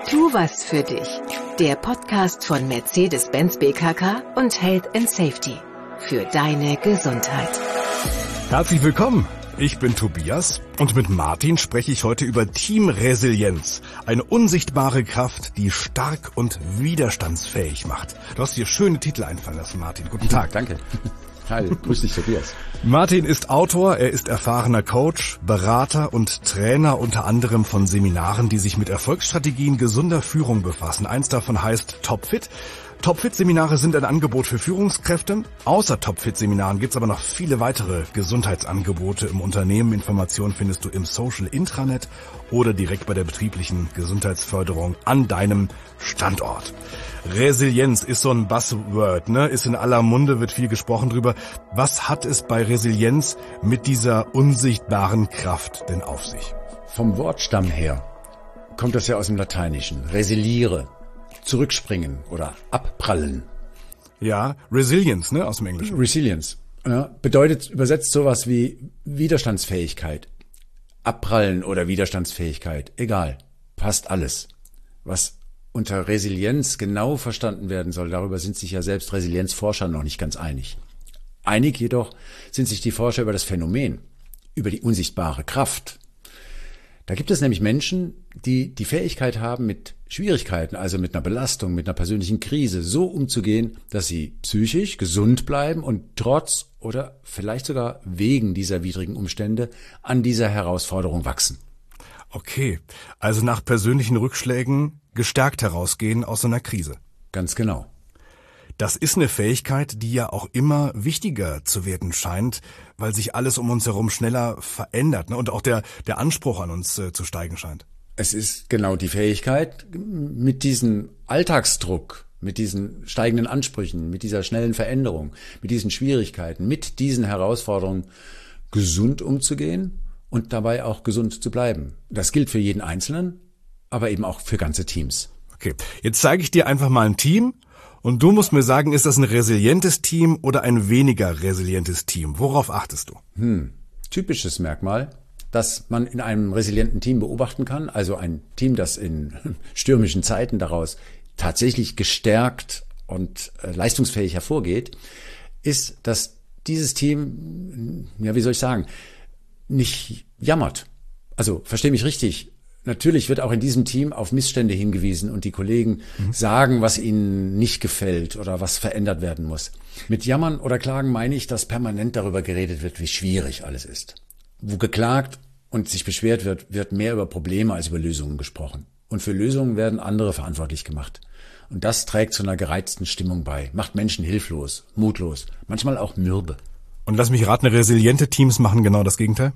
Tu was für dich. Der Podcast von Mercedes-Benz BKK und Health & Safety. Für deine Gesundheit. Herzlich willkommen. Ich bin Tobias und mit Martin spreche ich heute über Teamresilienz. Eine unsichtbare Kraft, die stark und widerstandsfähig macht. Du hast dir schöne Titel einfallen lassen, Martin. Guten Tag. Danke. Hi, grüß dich, Tobias. Martin ist Autor, er ist erfahrener Coach, Berater und Trainer unter anderem von Seminaren, die sich mit Erfolgsstrategien gesunder Führung befassen. Eins davon heißt Topfit. Topfit-Seminare sind ein Angebot für Führungskräfte. Außer Topfit-Seminaren gibt's aber noch viele weitere Gesundheitsangebote im Unternehmen. Informationen findest du im Social Intranet oder direkt bei der betrieblichen Gesundheitsförderung an deinem Standort. Resilienz ist so ein Buzzword, ne? Ist in aller Munde, wird viel gesprochen drüber. Was hat es bei Resilienz mit dieser unsichtbaren Kraft denn auf sich? Vom Wortstamm her kommt das ja aus dem Lateinischen. Resiliere, zurückspringen oder abprallen. Ja, Resilience, ne, aus dem Englischen. Resilience, ja, bedeutet übersetzt sowas wie Widerstandsfähigkeit. Abprallen oder Widerstandsfähigkeit, egal, passt alles. Was unter Resilienz genau verstanden werden soll, darüber sind sich ja selbst Resilienzforscher noch nicht ganz einig. Einig jedoch sind sich die Forscher über das Phänomen, über die unsichtbare Kraft. Da gibt es nämlich Menschen, die die Fähigkeit haben, mit Schwierigkeiten, also mit einer Belastung, mit einer persönlichen Krise so umzugehen, dass sie psychisch gesund bleiben und trotz oder vielleicht sogar wegen dieser widrigen Umstände an dieser Herausforderung wachsen. Okay, also nach persönlichen Rückschlägen gestärkt herausgehen aus so einer Krise. Ganz genau. Das ist eine Fähigkeit, die ja auch immer wichtiger zu werden scheint, weil sich alles um uns herum schneller verändert, ne? Und auch der Anspruch an uns zu steigen scheint. Es ist genau die Fähigkeit, mit diesem Alltagsdruck, mit diesen steigenden Ansprüchen, mit dieser schnellen Veränderung, mit diesen Schwierigkeiten, mit diesen Herausforderungen gesund umzugehen und dabei auch gesund zu bleiben. Das gilt für jeden Einzelnen, aber eben auch für ganze Teams. Okay, jetzt zeige ich dir einfach mal ein Team und du musst mir sagen, ist das ein resilientes Team oder ein weniger resilientes Team? Worauf achtest du? Typisches Merkmal, das man in einem resilienten Team beobachten kann, also ein Team, das in stürmischen Zeiten daraus tatsächlich gestärkt und leistungsfähig hervorgeht, ist, dass dieses Team, ja, wie soll ich sagen, nicht jammert. Also, versteh mich richtig. Natürlich wird auch in diesem Team auf Missstände hingewiesen und die Kollegen sagen, was ihnen nicht gefällt oder was verändert werden muss. Mit Jammern oder Klagen meine ich, dass permanent darüber geredet wird, wie schwierig alles ist. Wo geklagt und sich beschwert wird, wird mehr über Probleme als über Lösungen gesprochen. Und für Lösungen werden andere verantwortlich gemacht. Und das trägt zu einer gereizten Stimmung bei, macht Menschen hilflos, mutlos, manchmal auch mürbe. Und lass mich raten, resiliente Teams machen genau das Gegenteil?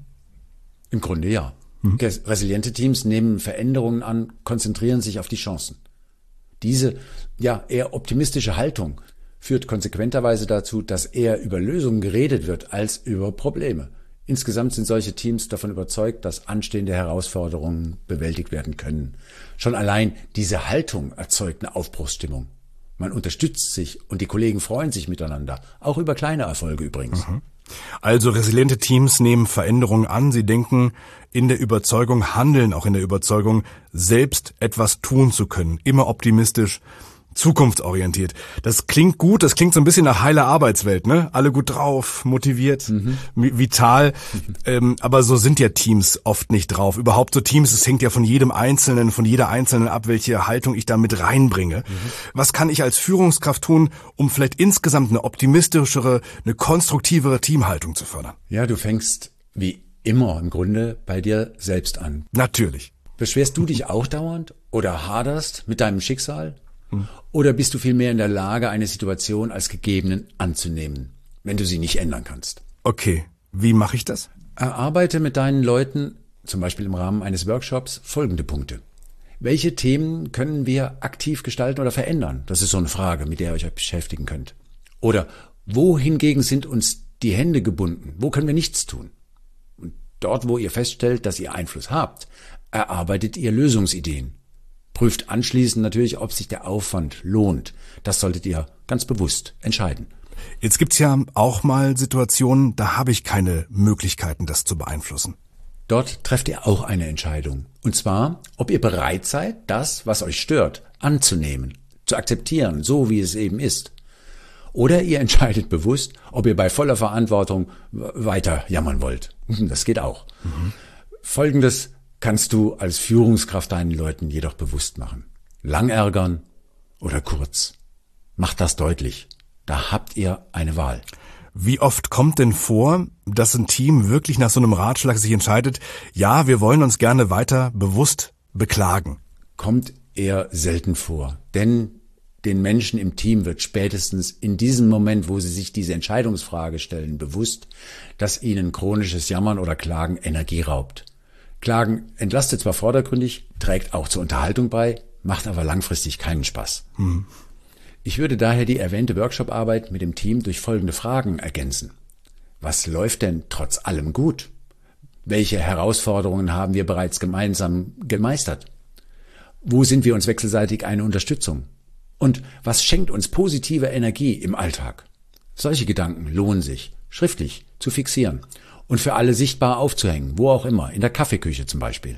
Im Grunde ja. Resiliente Teams nehmen Veränderungen an, konzentrieren sich auf die Chancen. Diese, ja, eher optimistische Haltung führt konsequenterweise dazu, dass eher über Lösungen geredet wird als über Probleme. Insgesamt sind solche Teams davon überzeugt, dass anstehende Herausforderungen bewältigt werden können. Schon allein diese Haltung erzeugt eine Aufbruchsstimmung. Man unterstützt sich und die Kollegen freuen sich miteinander, auch über kleine Erfolge übrigens. Also resiliente Teams nehmen Veränderungen an, sie denken in der Überzeugung, handeln auch in der Überzeugung, selbst etwas tun zu können, immer optimistisch, zukunftsorientiert. Das klingt gut, das klingt so ein bisschen nach heiler Arbeitswelt, ne? Alle gut drauf, motiviert, vital, aber so sind ja Teams oft nicht drauf. Überhaupt so Teams, es hängt ja von jedem Einzelnen, von jeder Einzelnen ab, welche Haltung ich da mit reinbringe. Was kann ich als Führungskraft tun, um vielleicht insgesamt eine optimistischere, eine konstruktivere Teamhaltung zu fördern? Ja, du fängst wie immer im Grunde bei dir selbst an. Natürlich. Beschwerst du dich auch dauernd oder haderst mit deinem Schicksal? Oder bist du vielmehr in der Lage, eine Situation als gegeben anzunehmen, wenn du sie nicht ändern kannst? Okay, wie mache ich das? Erarbeite mit deinen Leuten, zum Beispiel im Rahmen eines Workshops, folgende Punkte. Welche Themen können wir aktiv gestalten oder verändern? Das ist so eine Frage, mit der ihr euch beschäftigen könnt. Oder wo hingegen sind uns die Hände gebunden? Wo können wir nichts tun? Und dort, wo ihr feststellt, dass ihr Einfluss habt, erarbeitet ihr Lösungsideen. Prüft anschließend natürlich, ob sich der Aufwand lohnt. Das solltet ihr ganz bewusst entscheiden. Jetzt gibt's ja auch mal Situationen, da habe ich keine Möglichkeiten, das zu beeinflussen. Dort trefft ihr auch eine Entscheidung. Und zwar, ob ihr bereit seid, das, was euch stört, anzunehmen, zu akzeptieren, so wie es eben ist. Oder ihr entscheidet bewusst, ob ihr bei voller Verantwortung weiter jammern wollt. Das geht auch. Folgendes kannst du als Führungskraft deinen Leuten jedoch bewusst machen. Lang ärgern oder kurz. Macht das deutlich. Da habt ihr eine Wahl. Wie oft kommt denn vor, dass ein Team wirklich nach so einem Ratschlag sich entscheidet, ja, wir wollen uns gerne weiter bewusst beklagen? Kommt eher selten vor. Denn den Menschen im Team wird spätestens in diesem Moment, wo sie sich diese Entscheidungsfrage stellen, bewusst, dass ihnen chronisches Jammern oder Klagen Energie raubt. Klagen entlastet zwar vordergründig, trägt auch zur Unterhaltung bei, macht aber langfristig keinen Spaß. Ich würde daher die erwähnte Workshop-Arbeit mit dem Team durch folgende Fragen ergänzen. Was läuft denn trotz allem gut? Welche Herausforderungen haben wir bereits gemeinsam gemeistert? Wo sind wir uns wechselseitig eine Unterstützung? Und was schenkt uns positive Energie im Alltag? Solche Gedanken lohnen sich, schriftlich zu fixieren und für alle sichtbar aufzuhängen, wo auch immer, in der Kaffeeküche zum Beispiel.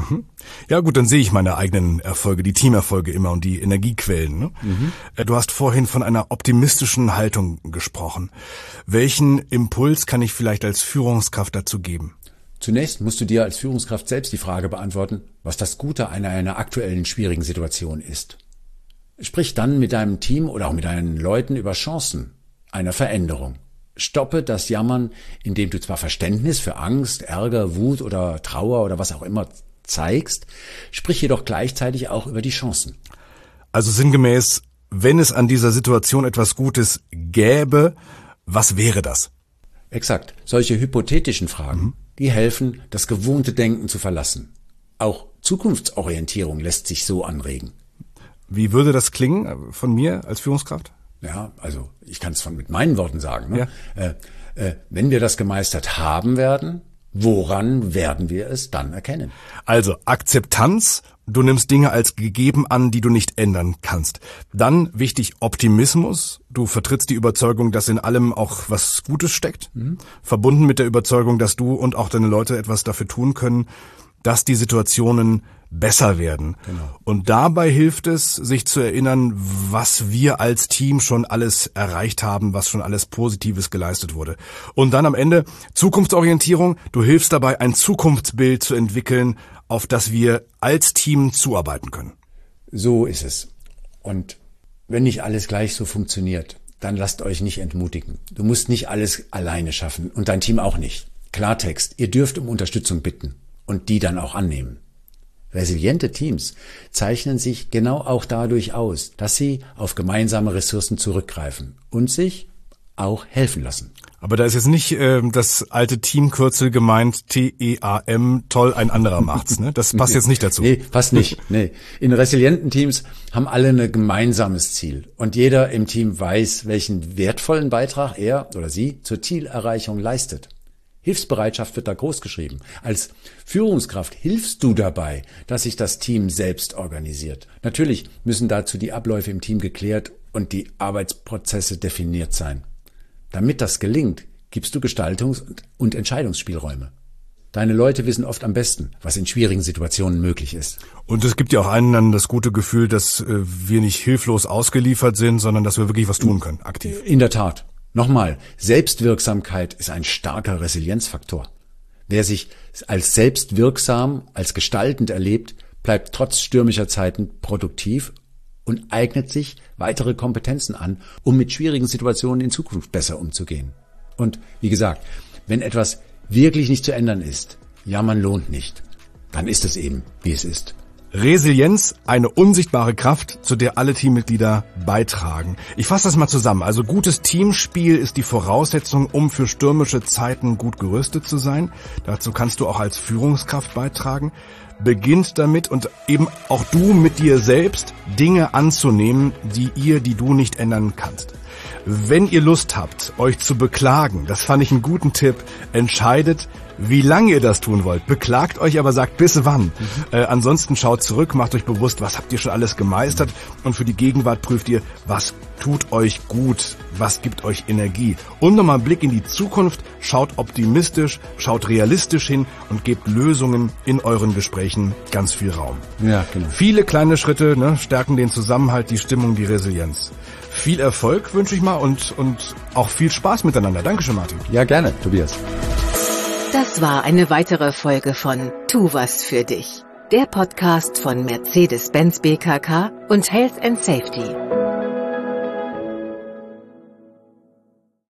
Ja gut, dann sehe ich meine eigenen Erfolge, die Teamerfolge immer und die Energiequellen. Ne? Du hast vorhin von einer optimistischen Haltung gesprochen. Welchen Impuls kann ich vielleicht als Führungskraft dazu geben? Zunächst musst du dir als Führungskraft selbst die Frage beantworten, was das Gute an einer aktuellen schwierigen Situation ist. Sprich dann mit deinem Team oder auch mit deinen Leuten über Chancen einer Veränderung. Stoppe das Jammern, indem du zwar Verständnis für Angst, Ärger, Wut oder Trauer oder was auch immer zeigst, sprich jedoch gleichzeitig auch über die Chancen. Also sinngemäß, wenn es an dieser Situation etwas Gutes gäbe, was wäre das? Exakt. Solche hypothetischen Fragen, die helfen, das gewohnte Denken zu verlassen. Auch Zukunftsorientierung lässt sich so anregen. Wie würde das klingen von mir als Führungskraft? Ja, also ich kann es mit meinen Worten sagen. Ne? Ja. Wenn wir das gemeistert haben werden, woran werden wir es dann erkennen? Also Akzeptanz, du nimmst Dinge als gegeben an, die du nicht ändern kannst. Dann wichtig Optimismus, du vertrittst die Überzeugung, dass in allem auch was Gutes steckt, verbunden mit der Überzeugung, dass du und auch deine Leute etwas dafür tun können, dass die Situationen besser werden. Genau. Und dabei hilft es, sich zu erinnern, was wir als Team schon alles erreicht haben, was schon alles Positives geleistet wurde. Und dann am Ende Zukunftsorientierung. Du hilfst dabei, ein Zukunftsbild zu entwickeln, auf das wir als Team zuarbeiten können. So ist es. Und wenn nicht alles gleich so funktioniert, dann lasst euch nicht entmutigen. Du musst nicht alles alleine schaffen und dein Team auch nicht. Klartext, ihr dürft um Unterstützung bitten und die dann auch annehmen. Resiliente Teams zeichnen sich genau auch dadurch aus, dass sie auf gemeinsame Ressourcen zurückgreifen und sich auch helfen lassen. Aber da ist jetzt nicht das alte Teamkürzel gemeint, TEAM, toll, ein anderer macht's. Ne? Das passt jetzt nicht dazu. Nee, passt nicht. Nee. In resilienten Teams haben alle ein gemeinsames Ziel. Und jeder im Team weiß, welchen wertvollen Beitrag er oder sie zur Zielerreichung leistet. Hilfsbereitschaft wird da groß geschrieben. Als Führungskraft hilfst du dabei, dass sich das Team selbst organisiert. Natürlich müssen dazu die Abläufe im Team geklärt und die Arbeitsprozesse definiert sein. Damit das gelingt, gibst du Gestaltungs- und Entscheidungsspielräume. Deine Leute wissen oft am besten, was in schwierigen Situationen möglich ist. Und es gibt ja auch einen dann das gute Gefühl, dass wir nicht hilflos ausgeliefert sind, sondern dass wir wirklich was tun können, aktiv. In der Tat. Nochmal, Selbstwirksamkeit ist ein starker Resilienzfaktor. Wer sich als selbstwirksam, als gestaltend erlebt, bleibt trotz stürmischer Zeiten produktiv und eignet sich weitere Kompetenzen an, um mit schwierigen Situationen in Zukunft besser umzugehen. Und wie gesagt, wenn etwas wirklich nicht zu ändern ist, jammern lohnt nicht, dann ist es eben, wie es ist. Resilienz, eine unsichtbare Kraft, zu der alle Teammitglieder beitragen. Ich fasse das mal zusammen. Also gutes Teamspiel ist die Voraussetzung, um für stürmische Zeiten gut gerüstet zu sein. Dazu kannst du auch als Führungskraft beitragen. Beginnt damit und eben auch du mit dir selbst Dinge anzunehmen, die du nicht ändern kannst. Wenn ihr Lust habt, euch zu beklagen, das fand ich einen guten Tipp, entscheidet, wie lange ihr das tun wollt. Beklagt euch, aber sagt bis wann. Ansonsten schaut zurück, macht euch bewusst, was habt ihr schon alles gemeistert und für die Gegenwart prüft ihr, was tut euch gut, was gibt euch Energie. Und nochmal einen Blick in die Zukunft, schaut optimistisch, schaut realistisch hin und gebt Lösungen in euren Gesprächen ganz viel Raum. Ja, genau. Viele kleine Schritte, stärken den Zusammenhalt, die Stimmung, die Resilienz. Viel Erfolg wünsche ich mal und auch viel Spaß miteinander. Dankeschön, Martin. Ja, gerne, Tobias. Das war eine weitere Folge von Tu was für dich. Der Podcast von Mercedes-Benz BKK und Health & Safety.